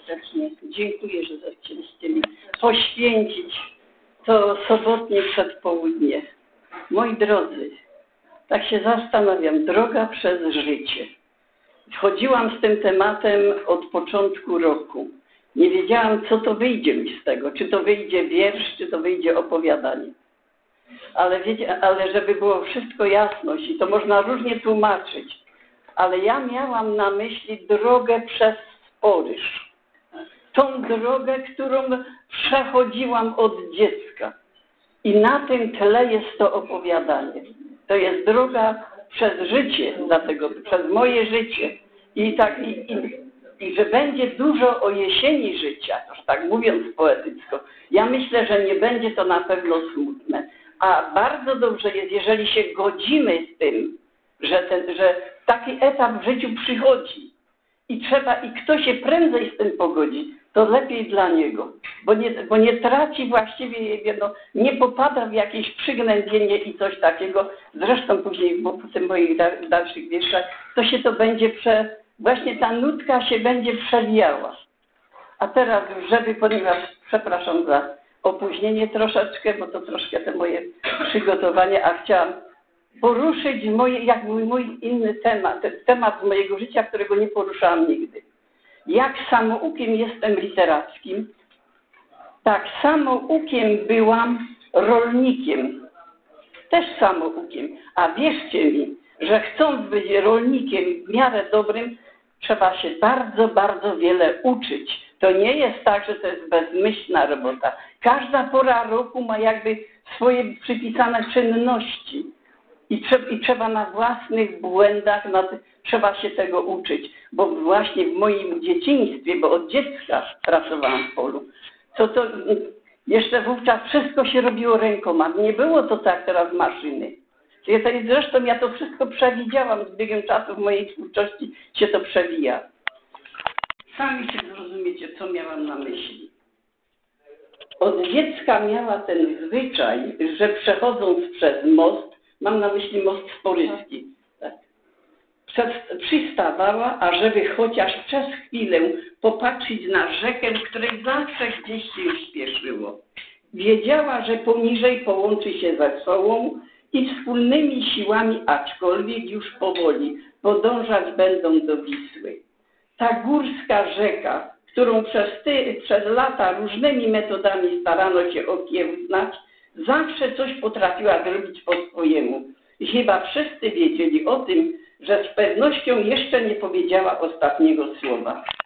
serdecznie. Dziękuję, że zechcieliście mi poświęcić to sobotnie przedpołudnie. Moi drodzy, tak się zastanawiam, droga przez życie. Chodziłam z tym tematem od początku roku. Nie wiedziałam, co to wyjdzie mi z tego. Czy to wyjdzie wiersz, czy to wyjdzie opowiadanie. Ale wiecie, ale żeby było wszystko jasność i to można różnie tłumaczyć, ale ja miałam na myśli drogę przez Sporyż. Tą drogę, którą przechodziłam od dziecka. I na tym tle jest to opowiadanie. To jest droga przez życie, dlatego przez moje życie. I że będzie dużo o jesieni życia, tak mówiąc poetycko. Ja myślę, że nie będzie to na pewno smutne. A bardzo dobrze jest, jeżeli się godzimy z tym, że taki etap w życiu przychodzi i kto się prędzej z tym pogodzi, to lepiej dla niego, bo nie traci właściwie, nie popada w jakieś przygnębienie i coś takiego. Zresztą później w tym moich dalszych wierszach właśnie ta nutka się będzie przewijała. A teraz ponieważ przepraszam za opóźnienie troszeczkę, bo to troszkę te moje przygotowanie, a chciałam poruszyć mój inny temat z mojego życia, którego nie poruszałam nigdy. Jak samoukiem jestem literackim, tak samoukiem byłam rolnikiem. Też samoukiem. A wierzcie mi, że chcąc być rolnikiem w miarę dobrym, trzeba się bardzo, bardzo wiele uczyć. To nie jest tak, że to jest bezmyślna robota. Każda pora roku ma jakby swoje przypisane czynności. I trzeba na własnych błędach, trzeba się tego uczyć. Bo właśnie w moim dzieciństwie, bo od dziecka pracowałam w polu, to jeszcze wówczas wszystko się robiło rękoma. Nie było to tak teraz maszyny. Zresztą ja to wszystko przewidziałam z biegiem czasu w mojej twórczości się to przewija. Sami się zrozumiecie, co miałam na myśli. Od dziecka miała ten zwyczaj, że przechodząc przez most, mam na myśli most sporyski, tak, przystawała, ażeby chociaż przez chwilę popatrzeć na rzekę, której zawsze gdzieś się już spieszyło. Wiedziała, że poniżej połączy się ze sobą i wspólnymi siłami, aczkolwiek już powoli, podążać będą do Wisły. Ta górska rzeka, którą przez lata różnymi metodami starano się okiełznać, zawsze coś potrafiła zrobić po swojemu. I chyba wszyscy wiedzieli o tym, że z pewnością jeszcze nie powiedziała ostatniego słowa.